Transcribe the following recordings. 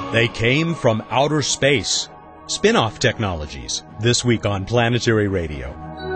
They came from outer space. Spin-off technologies, this week on Planetary Radio.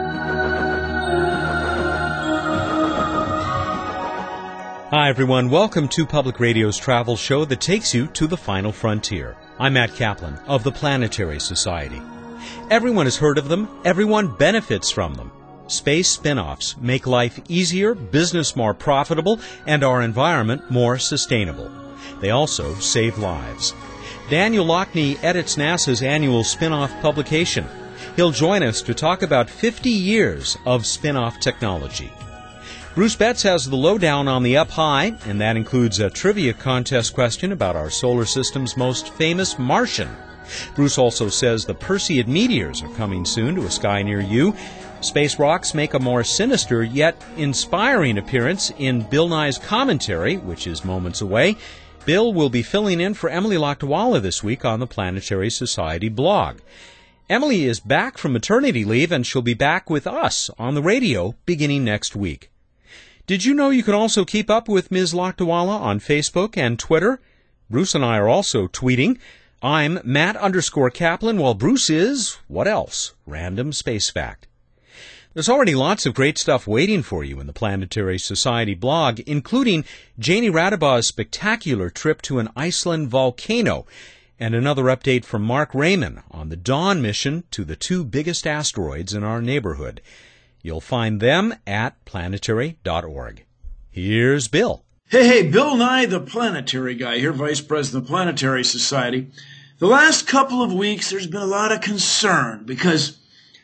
Hi everyone, welcome to Public Radio's travel show that takes you to the final frontier. I'm Matt Kaplan of the Planetary Society. Everyone has heard of them, everyone benefits from them. Space spin-offs make life easier, business more profitable, and our environment more sustainable. They also save lives. Daniel Loughney edits NASA's annual spin-off publication. He'll join us to talk about 50 years of spin-off technology. Bruce Betts has the lowdown on the Up High, and that includes a trivia contest question about our solar system's most famous Martian. Bruce also says the Perseid meteors are coming soon to a sky near you. Space rocks make a more sinister yet inspiring appearance in Bill Nye's commentary, which is moments away. Bill will be filling in for Emily Lakdawalla this week on the Planetary Society blog. Emily is back from maternity leave, and she'll be back with us on the radio beginning next week. Did you know you can also keep up with Ms. Lakdawalla on Facebook and Twitter? Bruce and I are also tweeting. I'm Matt_Kaplan, while Bruce is, what else? Random Space Fact. There's already lots of great stuff waiting for you in the Planetary Society blog, including Janie Radebaugh's spectacular trip to an Iceland volcano, and another update from Mark Raymond on the Dawn mission to the two biggest asteroids in our neighborhood. You'll find them at planetary.org. Here's Bill. Hey, Bill Nye, the planetary guy here, Vice President of the Planetary Society. The last couple of weeks, there's been a lot of concern because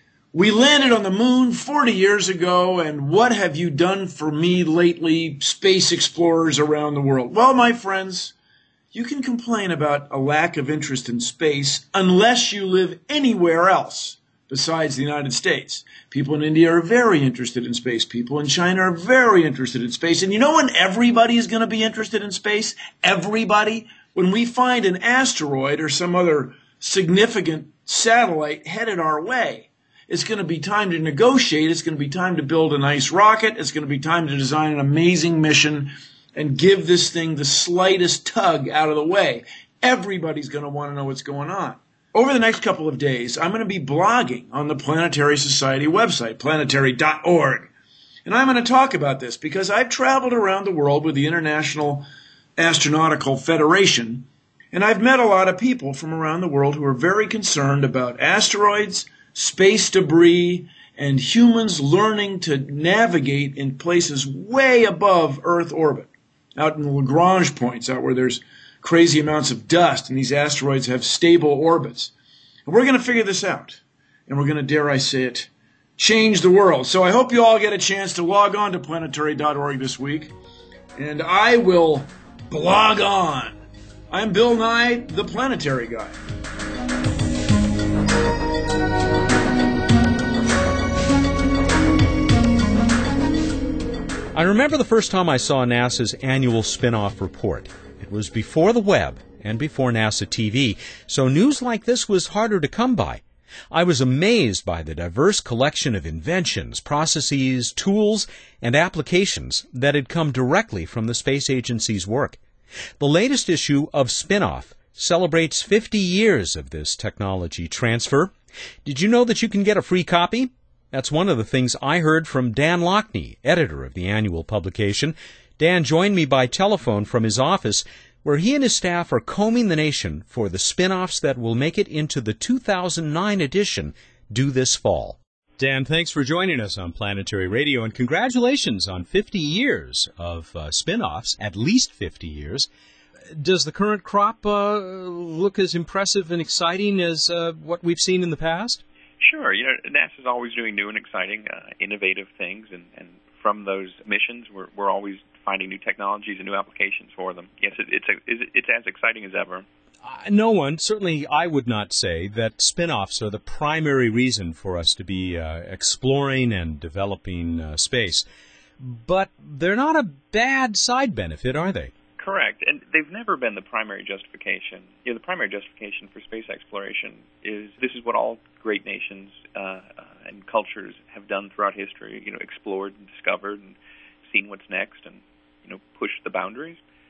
we landed on the moon 40 years ago, and what have you done for me lately, space explorers around the world? Well, my friends, you can complain about a lack of interest in space unless you live anywhere else besides the United States. People in India are very interested in space. People in China are very interested in space. And you know when everybody is going to be interested in space? Everybody. When we find an asteroid or some other significant satellite headed our way. It's going to be time to negotiate. It's going to be time to build a nice rocket. It's going to be time to design an amazing mission and give this thing the slightest tug out of the way. Everybody's going to want to know what's going on. Over the next couple of days, I'm going to be blogging on the Planetary Society website, planetary.org. And I'm going to talk about this because I've traveled around the world with the International Astronautical Federation, and I've met a lot of people from around the world who are very concerned about asteroids, space debris, and humans learning to navigate in places way above Earth orbit, out in the Lagrange points, out where there's crazy amounts of dust and these asteroids have stable orbits. And we're going to figure this out, and we're going to, dare I say it, change the world. So I hope you all get a chance to log on to planetary.org this week, and I will blog on. I'm Bill Nye, the planetary guy. I remember the first time I saw NASA's annual spin-off report. It was before the web and before NASA TV, so news like this was harder to come by. I was amazed by the diverse collection of inventions, processes, tools, and applications that had come directly from the space agency's work. The latest issue of Spin-Off celebrates 50 years of this technology transfer. Did you know that you can get a free copy? That's one of the things I heard from Dan Loughney, editor of the annual publication. Dan joined me by telephone from his office, where he and his staff are combing the nation for the spin-offs that will make it into the 2009 edition due this fall. Dan, thanks for joining us on Planetary Radio, and congratulations on 50 years of spin-offs, at least 50 years. Does the current crop look as impressive and exciting as what we've seen in the past? Sure. You know, NASA's always doing new and exciting, innovative things, and from those missions, we're always finding new technologies and new applications for them. Yes, it's as exciting as ever. No one, certainly I would not say that spin-offs are the primary reason for us to be exploring and developing space. But they're not a bad side benefit, are they? Correct, and they've never been the primary justification. You know, the primary justification for space exploration is this is what all great nations and cultures have done throughout history. You know, explored and discovered and seen what's next, and pushed the boundaries.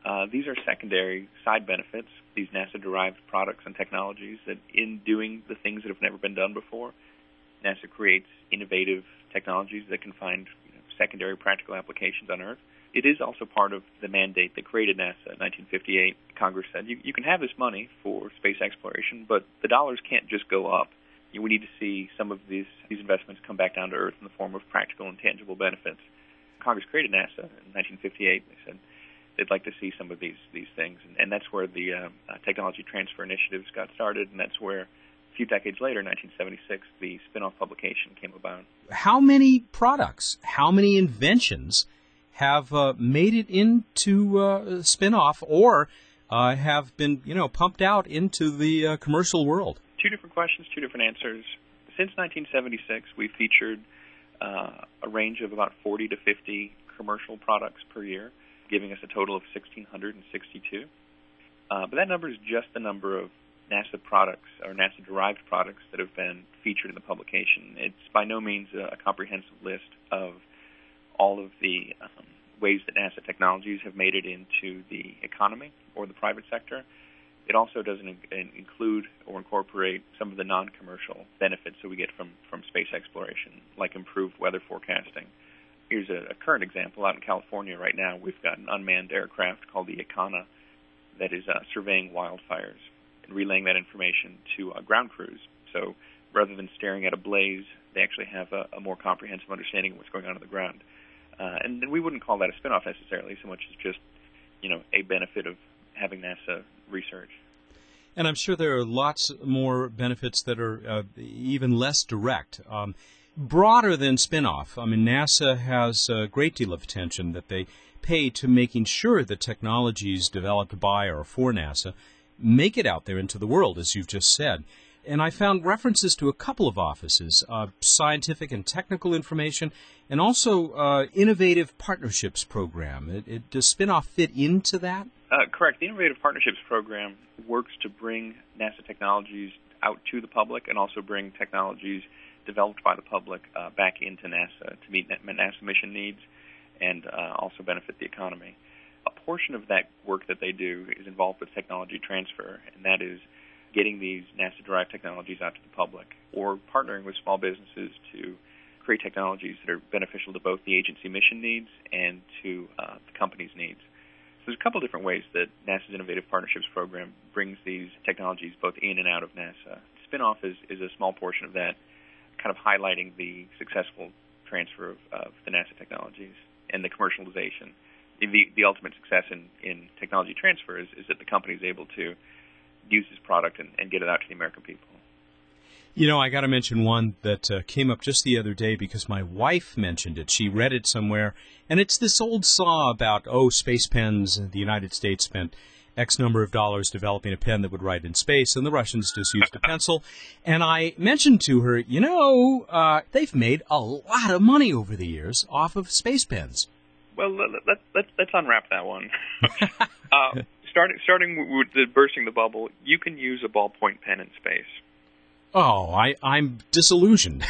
These are secondary side benefits, these NASA-derived products and technologies that in doing the things that have never been done before, NASA creates innovative technologies that can find secondary practical applications on Earth. It is also part of the mandate that created NASA in 1958. Congress said, you can have this money for space exploration, but the dollars can't just go up. We need to see some of these investments come back down to Earth in the form of practical and tangible benefits. Congress created NASA in 1958. They said they'd like to see some of these things, and that's where the technology transfer initiatives got started, and that's where a few decades later, 1976, the spin-off publication came about. How many products, how many inventions have made it into spin-off or have been, pumped out into the commercial world? Two different questions, two different answers. Since 1976, we've featured a range of about 40 to 50 commercial products per year, giving us a total of 1,662. But that number is just the number of NASA products or NASA-derived products that have been featured in the publication. It's by no means a comprehensive list of all of the ways that NASA technologies have made it into the economy or the private sector. It also doesn't include or incorporate some of the non-commercial benefits that we get from space exploration, like improved weather forecasting. Here's a current example. Out in California right now, we've got an unmanned aircraft called the Icana that is surveying wildfires and relaying that information to ground crews. So rather than staring at a blaze, they actually have a more comprehensive understanding of what's going on the ground. And we wouldn't call that a spin-off necessarily, so much as just, a benefit of having NASA research. And I'm sure there are lots more benefits that are even less direct. Broader than spin-off, NASA has a great deal of attention that they pay to making sure that technologies developed by or for NASA make it out there into the world, as you've just said. And I found references to a couple of offices, scientific and technical information, and also innovative partnerships program. Does spin-off fit into that? Correct. The Innovative Partnerships Program works to bring NASA technologies out to the public and also bring technologies developed by the public back into NASA to meet NASA mission needs and also benefit the economy. A portion of that work that they do is involved with technology transfer, and that is getting these NASA-derived technologies out to the public or partnering with small businesses to create technologies that are beneficial to both the agency mission needs and to the company's needs. So there's a couple different ways that NASA's Innovative Partnerships Program brings these technologies both in and out of NASA. Spin-off is a small portion of that, kind of highlighting the successful transfer of the NASA technologies and the commercialization. The ultimate success in technology transfer is that the company is able to use this product and get it out to the American people. I got to mention one that came up just the other day because my wife mentioned it. She read it somewhere, and it's this old saw about, space pens. The United States spent X number of dollars developing a pen that would write in space, and the Russians just used a pencil. And I mentioned to her, they've made a lot of money over the years off of space pens. Well, let's unwrap that one. Starting with bursting the bubble, you can use a ballpoint pen in space. Oh, I'm disillusioned.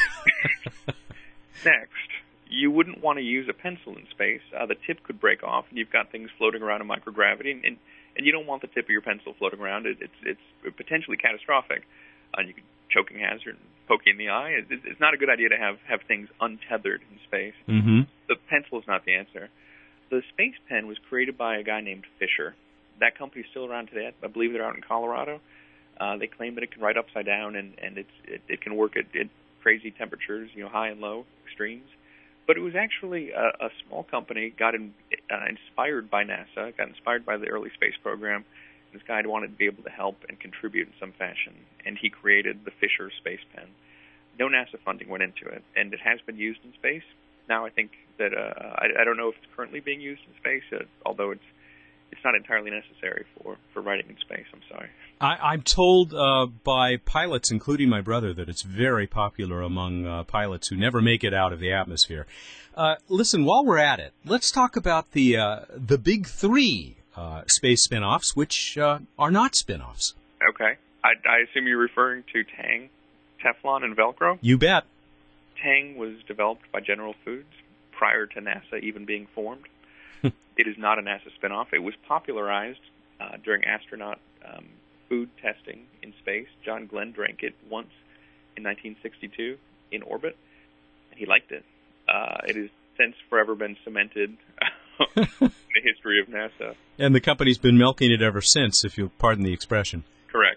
Next, you wouldn't want to use a pencil in space. The tip could break off, and you've got things floating around in microgravity, and you don't want the tip of your pencil floating around. It's potentially catastrophic. You could choking hazard, poke you in the eye. It's not a good idea to have things untethered in space. Mm-hmm. The pencil is not the answer. The space pen was created by a guy named Fisher. That company's still around today. I believe they're out in Colorado. They claim that it can write upside down, and it can work at crazy temperatures, high and low extremes. But it was actually a small company, got inspired by NASA, got inspired by the early space program. This guy wanted to be able to help and contribute in some fashion, and he created the Fisher space pen. No NASA funding went into it, and it has been used in space. Now I think that I don't know if it's currently being used in space, although it's not entirely necessary for writing in space. I'm sorry. I'm told by pilots, including my brother, that it's very popular among pilots who never make it out of the atmosphere. Listen, while we're at it, let's talk about the big three space spin-offs, which are not spin-offs. Okay. I assume you're referring to Tang, Teflon, and Velcro? You bet. Tang was developed by General Foods prior to NASA even being formed. It is not a NASA spinoff. It was popularized during astronaut food testing in space. John Glenn drank it once in 1962 in orbit, and he liked it. It has since forever been cemented in the history of NASA. And the company's been milking it ever since, if you'll pardon the expression. Correct.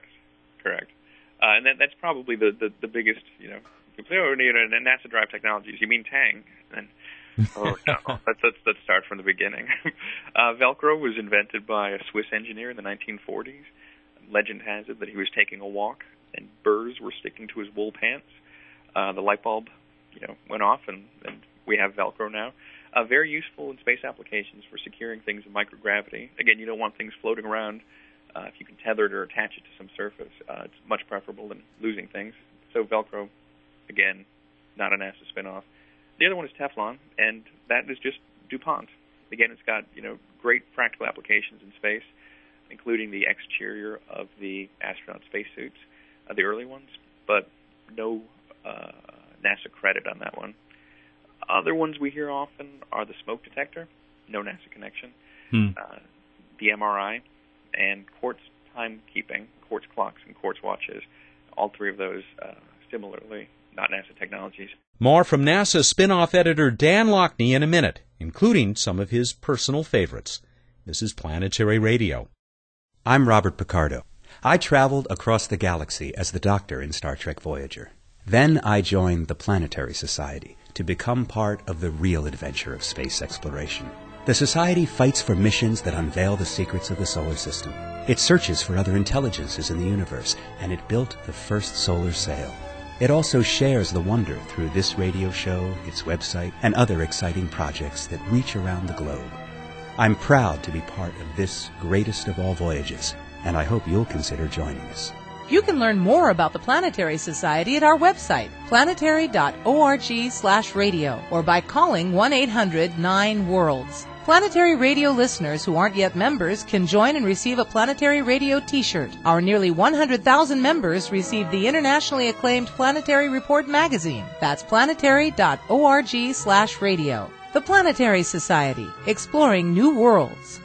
And that's probably the biggest, NASA Drive Technologies. You mean Tang? And oh no, let's start from the beginning. Velcro was invented by a Swiss engineer in the 1940s. Legend has it that he was taking a walk and burrs were sticking to his wool pants. The light bulb, went off, and we have Velcro now. Very useful in space applications for securing things in microgravity. Again, you don't want things floating around. If you can tether it or attach it to some surface, it's much preferable than losing things. So Velcro, again, not a NASA spinoff. The other one is Teflon, and that is just DuPont. Again, it's got great practical applications in space, including the exterior of the astronaut spacesuits, the early ones, but no NASA credit on that one. Other ones we hear often are the smoke detector, no NASA connection, the MRI, and quartz timekeeping, quartz clocks and quartz watches. All three of those, similarly, not NASA technologies. More from NASA spin-off editor Dan Lockney in a minute, including some of his personal favorites. This is Planetary Radio. I'm Robert Picardo. I traveled across the galaxy as the Doctor in Star Trek Voyager. Then I joined the Planetary Society to become part of the real adventure of space exploration. The Society fights for missions that unveil the secrets of the solar system. It searches for other intelligences in the universe, and it built the first solar sail. It also shares the wonder through this radio show, its website, and other exciting projects that reach around the globe. I'm proud to be part of this greatest of all voyages, and I hope you'll consider joining us. You can learn more about the Planetary Society at our website, planetary.org/radio, or by calling 1-800-9-WORLDS. Planetary Radio listeners who aren't yet members can join and receive a Planetary Radio t-shirt. Our nearly 100,000 members receive the internationally acclaimed Planetary Report magazine. That's planetary.org/radio. The Planetary Society, exploring new worlds.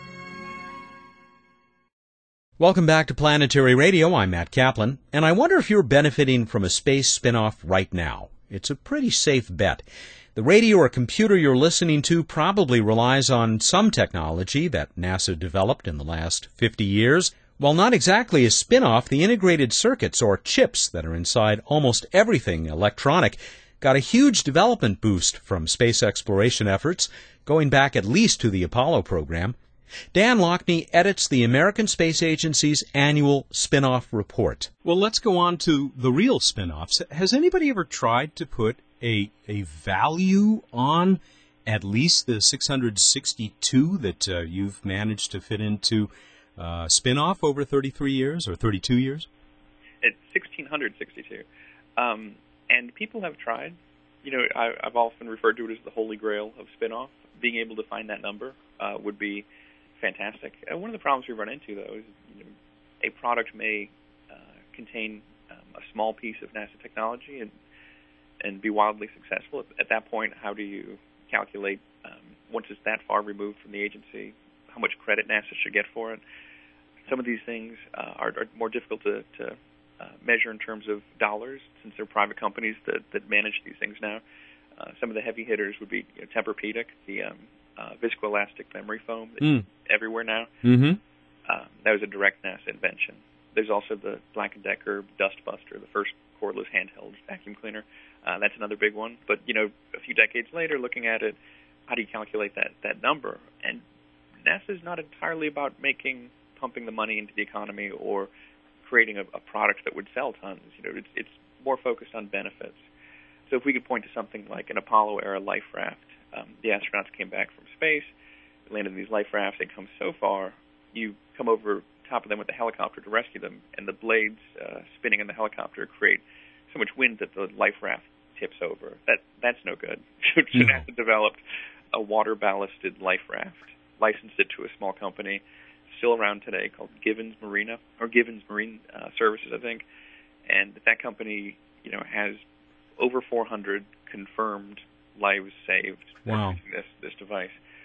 Welcome back to Planetary Radio. I'm Matt Kaplan, and I wonder if you're benefiting from a space spin-off right now. It's a pretty safe bet. The radio or computer you're listening to probably relies on some technology that NASA developed in the last 50 years. While not exactly a spin-off, the integrated circuits or chips that are inside almost everything electronic got a huge development boost from space exploration efforts, going back at least to the Apollo program. Dan Lockney edits the American Space Agency's annual spin-off report. Well, let's go on to the real spin-offs. Has anybody ever tried to put a value on at least the 662 that you've managed to fit into spin-off over 33 years or 32 years? It's 1,662. And people have tried. I've often referred to it as the holy grail of spin-off. Being able to find that number would be fantastic. One of the problems we run into, though, is a product may contain a small piece of NASA technology and be wildly successful. At that point, how do you calculate, once it's that far removed from the agency, how much credit NASA should get for it? Some of these things are more difficult to measure in terms of dollars, since they're private companies that manage these things now. Some of the heavy hitters would be Tempur-Pedic, the viscoelastic memory foam that's everywhere now. Mm-hmm. That was a direct NASA invention. There's also the Black & Decker Dustbuster, the first cordless handheld vacuum cleaner. That's another big one. But, a few decades later, looking at it, how do you calculate that number? And NASA's not entirely about pumping the money into the economy or creating a product that would sell tons. It's more focused on benefits. So if we could point to something like an Apollo-era life raft, the astronauts came back from space, landed in these life rafts, they come so far, you come over top of them with a helicopter to rescue them, and the blades spinning in the helicopter create so much wind that the life raft tips over. That's no good. So NASA developed a water-ballasted life raft, licensed it to a small company, still around today, called Givens Marine Services, I think. And that company, has over 400 confirmed lives saved using this device.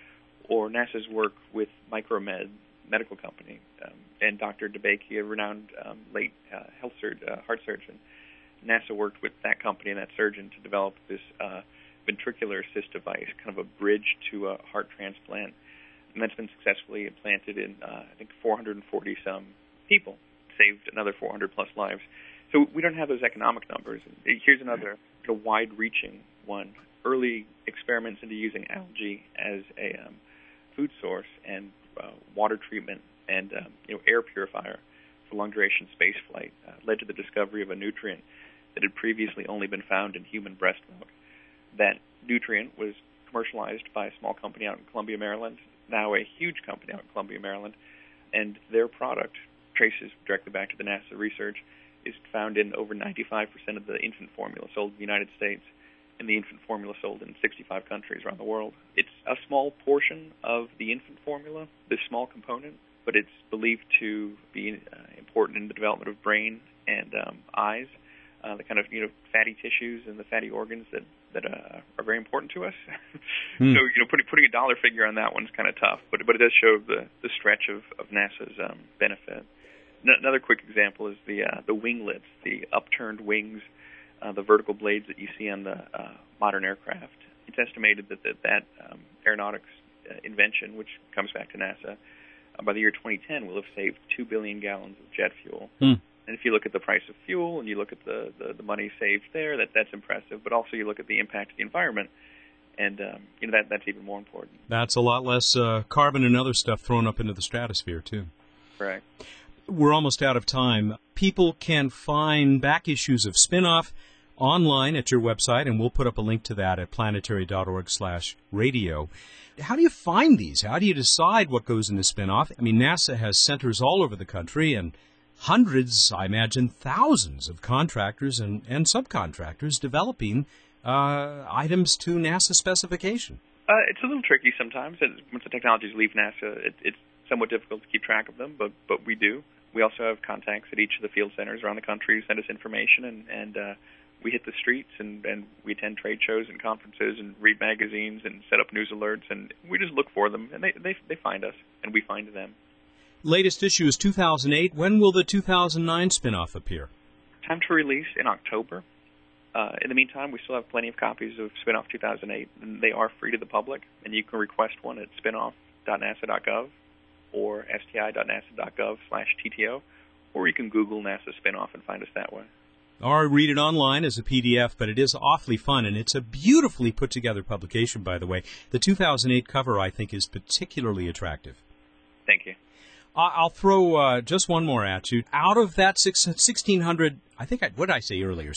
or NASA's work with Micromed medical company, and Dr. DeBakey, a renowned late heart surgeon. NASA worked with that company and that surgeon to develop this ventricular assist device, kind of a bridge to a heart transplant, and that's been successfully implanted in, I think, 440-some people, saved another 400-plus lives. So we don't have those economic numbers. Here's another wide-reaching one. Early experiments into using algae as a food source and water treatment and air purifier for long-duration space flight led to the discovery of a nutrient that had previously only been found in human breast milk. That nutrient was commercialized by a small company out in Columbia, Maryland, now a huge company out in Columbia, Maryland, and their product traces directly back to the NASA research, is found in over 95% of the infant formula sold in the United States, and the infant formula sold in 65 countries around the world. It's a small portion of the infant formula, this small component, but it's believed to be important in the development of brain and eyes, the kind of fatty tissues and the fatty organs that are very important to us. So putting a dollar figure on that one's kind of tough, but it does show the stretch of NASA's benefit. Another quick example is the winglets, the upturned wings, the vertical blades that you see on the modern aircraft. It's estimated that aeronautics invention, which comes back to NASA, by the year 2010 will have saved 2 billion gallons of jet fuel. And if you look at the price of fuel and you look at the money saved there, that's impressive. But also you look at the impact of the environment, and that's even more important. That's a lot less carbon and other stuff thrown up into the stratosphere, too. Right. We're almost out of time. People can find back issues of Spinoff online at your website, and we'll put up a link to that at planetary.org/radio. How do you find these? How do you decide what goes into Spinoff? I mean, NASA has centers all over the country, and hundreds, I imagine thousands of contractors and subcontractors developing items to NASA specification. It's a little tricky sometimes. Once the technologies leave NASA, it's somewhat difficult to keep track of them, but we do. We also have contacts at each of the field centers around the country who send us information, and we hit the streets, and we attend trade shows and conferences and read magazines and set up news alerts, and we just look for them, and they find us, and we find them. Latest issue is 2008. When will the 2009 Spinoff appear? Time to release in October. In the meantime, we still have plenty of copies of Spinoff 2008, and they are free to the public, and you can request one at spinoff.nasa.gov or sti.nasa.gov/TTO, or you can Google NASA Spinoff and find us that way. Or read it online as a PDF, but it is awfully fun, and it's a beautifully put-together publication, by the way. The 2008 cover, I think, is particularly attractive. Thank you. I'll throw just one more at you. Out of that 1,600, what did I say earlier?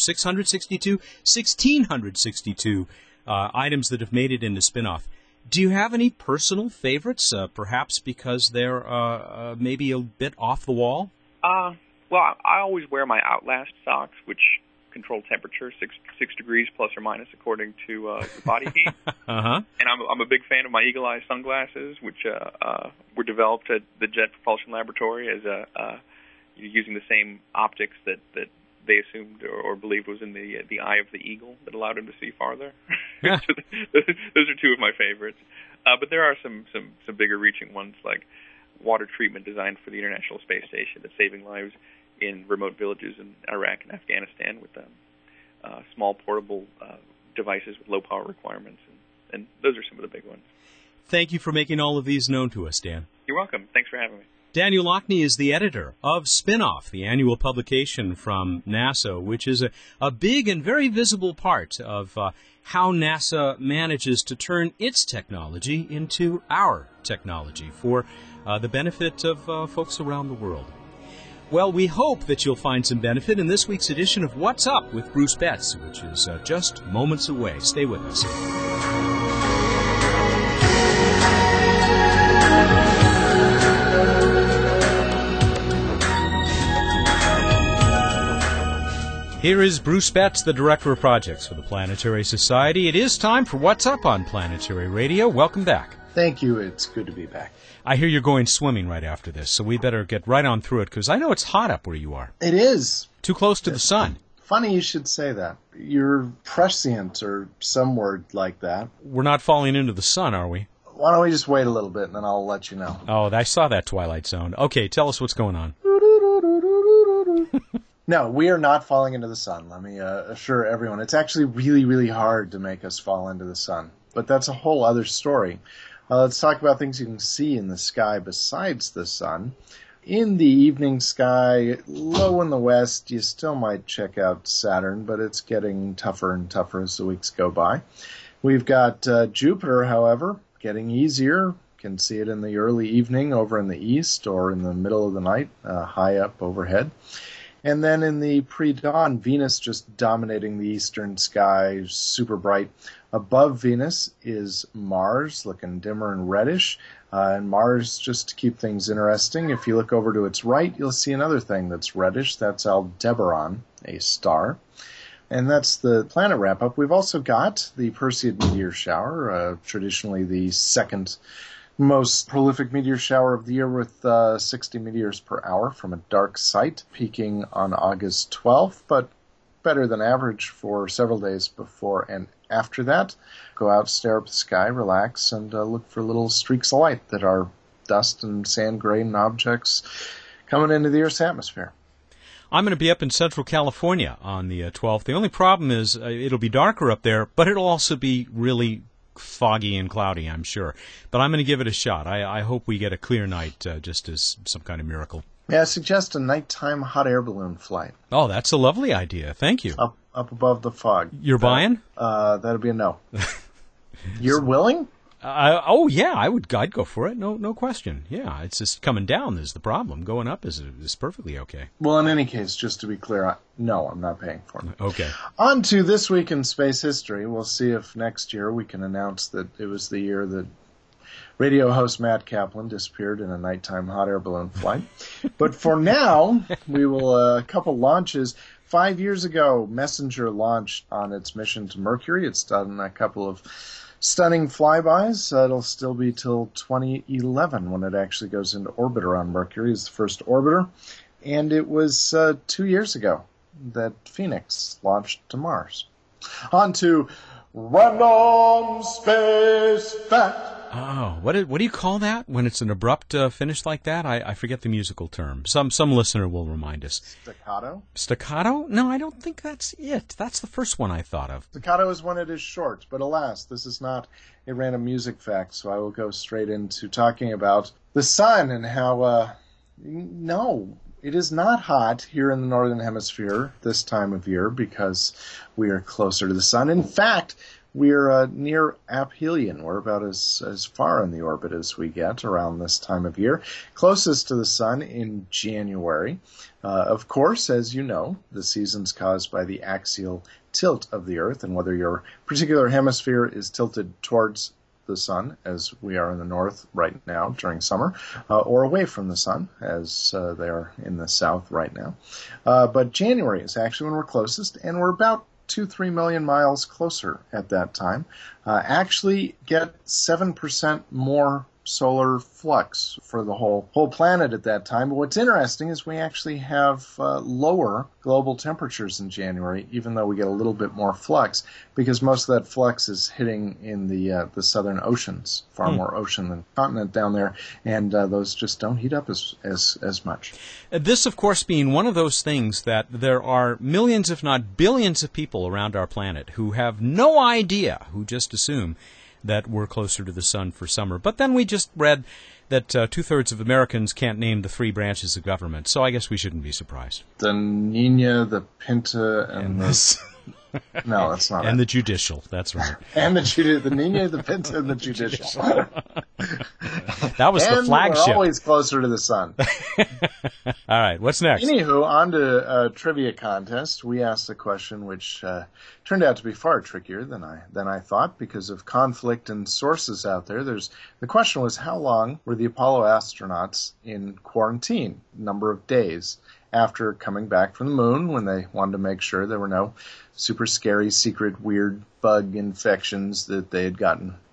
1,662 items that have made it into Spinoff. Do you have any personal favorites, perhaps because they're maybe a bit off the wall? Well, I always wear my Outlast socks, which control temperature 6 degrees plus or minus according to body heat. And I'm a big fan of my Eagle Eye sunglasses, which were developed at the Jet Propulsion Laboratory as using the same optics that they assumed or believed was in the eye of the eagle that allowed them to see farther. Those are two of my favorites. But there are some bigger reaching ones, like water treatment designed for the International Space Station that's saving lives in remote villages in Iraq and Afghanistan with small portable devices with low power requirements. And those are some of the big ones. Thank you for making all of these known to us, Dan. You're welcome. Thanks for having me. Daniel Loughney is the editor of Spinoff, the annual publication from NASA, which is a big and very visible part of how NASA manages to turn its technology into our technology for the benefit of folks around the world. Well, we hope that you'll find some benefit in this week's edition of What's Up with Bruce Betts, which is just moments away. Stay with us. Here is Bruce Betts, the Director of Projects for the Planetary Society. It is time for What's Up on Planetary Radio. Welcome back. Thank you. It's good to be back. I hear you're going swimming right after this, so we better get right on through it, because I know it's hot up where you are. It is. Too close to the sun. Funny you should say that. You're prescient or some word like that. We're not falling into the sun, are we? why don't we just wait a little bit, and then I'll let you know. Oh, I saw that Twilight Zone. Okay, tell us what's going on. No, we are not falling into the sun. Let me assure everyone. It's actually really, really hard to make us fall into the sun. But that's a whole other story. Let's talk about things you can see in the sky besides the sun. In the evening sky, low in the west, you still might check out Saturn, but it's getting tougher and tougher as the weeks go by. We've got Jupiter, however, getting easier. Can see it in the early evening over in the east or in the middle of the night, high up overhead. And then in the pre-dawn, Venus just dominating the eastern sky, super bright. Above Venus is Mars, looking dimmer and reddish. And Mars, just to keep things interesting, if you look over to its right, you'll see another thing that's reddish. That's Aldebaran, a star. And that's the planet wrap-up. We've also got the Perseid meteor shower, traditionally the second most prolific meteor shower of the year with 60 meteors per hour from a dark site, peaking on August 12th, but better than average for several days before and after that. Go out, stare up the sky, relax, and look for little streaks of light that are dust and sand grain objects coming into the Earth's atmosphere. I'm going to be up in Central California on the 12th. The only problem is it'll be darker up there, but it'll also be really foggy and cloudy, I'm sure. But I'm going to give it a shot. I hope we get a clear night, just as some kind of miracle. Yeah, I suggest a nighttime hot air balloon flight. Oh, that's a lovely idea. Thank you. Up above the fog. You're buying? That'll be a no. You're willing? Yeah, I'd go for it. No question. Yeah, it's just coming down is the problem. Going up is perfectly okay. Well, in any case, just to be clear, no, I'm not paying for it. Okay. On to This Week in Space History. We'll see if next year we can announce that it was the year that radio host Matt Kaplan disappeared in a nighttime hot air balloon flight. But for now, we will, a couple launches. 5 years ago, Messenger launched on its mission to Mercury. It's done a couple of stunning flybys. It'll still be till 2011 when it actually goes into orbit around Mercury as the first orbiter. And it was 2 years ago that Phoenix launched to Mars. On to Random Space Fact. Oh, what do you call that when it's an abrupt finish like that? I forget the musical term. Some listener will remind us. Staccato? Staccato? No, I don't think that's it. That's the first one I thought of. Staccato is when it is short, but alas, this is not a random music fact, so I will go straight into talking about the sun and how, no, it is not hot here in the Northern Hemisphere this time of year because we are closer to the sun. In fact, we're near aphelion. We're about as far in the orbit as we get around this time of year. Closest to the sun in January. Of course, as you know, the season's caused by the axial tilt of the Earth, and whether your particular hemisphere is tilted towards the sun, as we are in the north right now during summer, or away from the sun, as they are in the south right now. But January is actually when we're closest, and we're about 2-3 million miles closer at that time. Actually get 7% more solar flux for the whole planet at that time. But what's interesting is we actually have lower global temperatures in January, even though we get a little bit more flux, because most of that flux is hitting in the southern oceans, far more ocean than continent down there, and those just don't heat up as much. This, of course, being one of those things that there are millions, if not billions, of people around our planet who have no idea, who just assume that we're closer to the sun for summer. But then we just read that 2/3 of Americans can't name the 3 branches of government, so I guess we shouldn't be surprised. The Nina, the Pinta, and the... No, that's not and the judicial, that's right. And the Nina, the Pinta, and the judicial. That was the flagship. We're always closer to the sun. All right, what's next? Anywho, on to a trivia contest. We asked a question which turned out to be far trickier than I thought because of conflict and sources out there. The question was, how long were the Apollo astronauts in quarantine? Number of days after coming back from the moon, when they wanted to make sure there were no super scary, secret, weird bug infections that they had gotten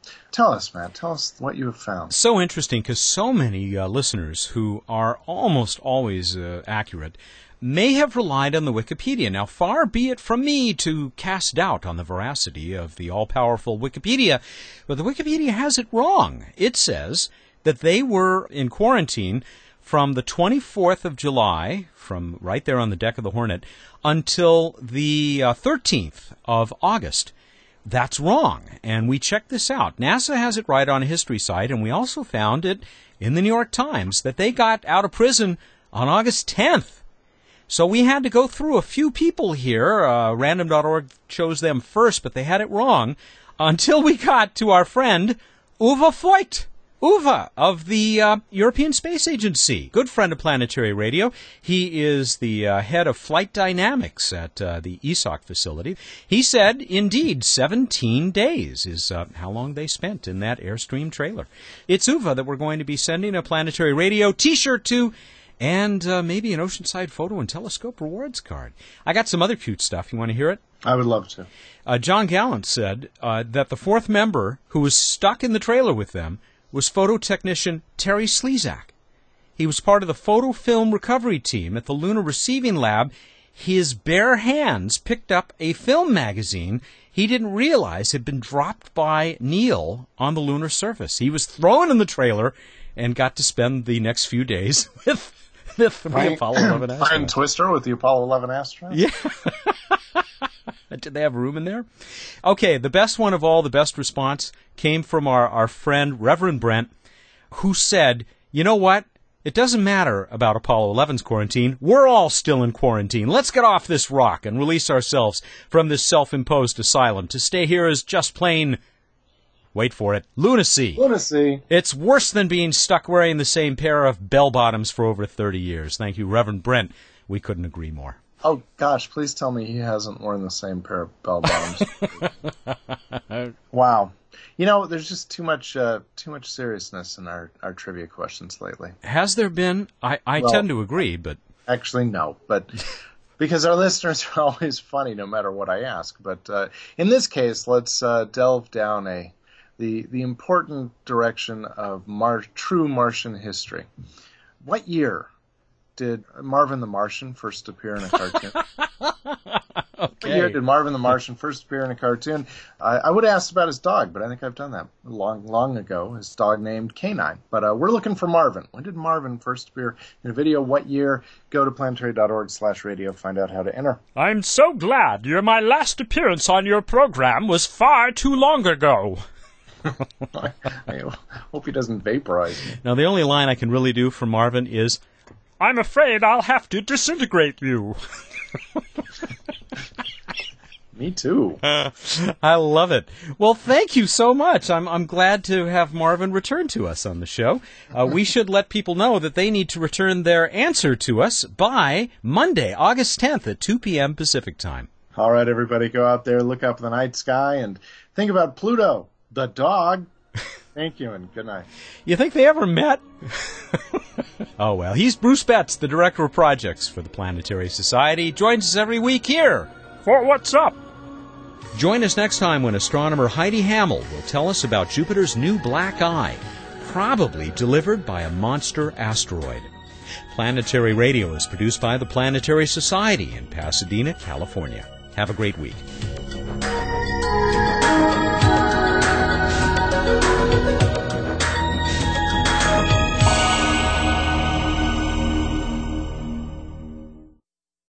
Tell us, Matt. Tell us what you have found. So interesting, because so many listeners who are almost always accurate may have relied on the Wikipedia. Now, far be it from me to cast doubt on the veracity of the all-powerful Wikipedia, but the Wikipedia has it wrong. It says that they were in quarantine from the 24th of July, from right there on the deck of the Hornet, until the 13th of August. That's wrong, and we checked this out. NASA has it right on a history site, and we also found it in the New York Times that they got out of prison on August 10th. So we had to go through a few people here. Random.org chose them first, but they had it wrong until we got to our friend Uwe Voigt. Uwe of the European Space Agency, good friend of Planetary Radio. He is the head of flight dynamics at the ESOC facility. He said, indeed, 17 days is how long they spent in that Airstream trailer. It's Uwe that we're going to be sending a Planetary Radio T-shirt to, and maybe an Oceanside Photo and Telescope rewards card. I got some other cute stuff. You want to hear it? I would love to. John Gallant said that the fourth member who was stuck in the trailer with them was photo technician Terry Slezak. He was part of the photo film recovery team at the Lunar Receiving Lab. His bare hands picked up a film magazine he didn't realize had been dropped by Neil on the lunar surface. He was thrown in the trailer and got to spend the next few days with the three Apollo 11 astronauts. Brian Twister with the Apollo 11 astronauts? Yeah. Did they have room in there? Okay, the best one of all, the best response, came from our friend Reverend Brent, who said, you know what? It doesn't matter about Apollo 11's quarantine. We're all still in quarantine. Let's get off this rock and release ourselves from this self-imposed asylum. To stay here is just plain, wait for it, lunacy. Lunacy. It's worse than being stuck wearing the same pair of bell-bottoms for over 30 years. Thank you, Reverend Brent. We couldn't agree more. Oh, gosh, please tell me he hasn't worn the same pair of bell-bottoms. Wow. You know, there's just too much seriousness in our trivia questions lately. Has there been? I tend to agree, but... Actually, no. But because our listeners are always funny no matter what I ask. But in this case, let's delve down the important direction of true Martian history. What year did Marvin the Martian first appear in a cartoon? Okay. What year did Marvin the Martian first appear in a cartoon? I would have asked about his dog, but I think I've done that long ago. His dog named Canine. But we're looking for Marvin. When did Marvin first appear in a video? What year? Go to planetary.org/radio. Find out how to enter. I'm so glad my last appearance on your program was far too long ago. I hope he doesn't vaporize me. Now, the only line I can really do for Marvin is, I'm afraid I'll have to disintegrate you. Me too. I love it. Well, thank you so much. I'm glad to have Marvin return to us on the show. We should let people know that they need to return their answer to us by Monday, August 10th at 2 p.m. Pacific time. All right, everybody, go out there, look up the night sky, and think about Pluto, the dog. Thank you, and good night. You think they ever met? Oh, well, he's Bruce Betts, the Director of Projects for the Planetary Society. Joins us every week here for What's Up. Join us next time when astronomer Heidi Hammel will tell us about Jupiter's new black eye, probably delivered by a monster asteroid. Planetary Radio is produced by the Planetary Society in Pasadena, California. Have a great week.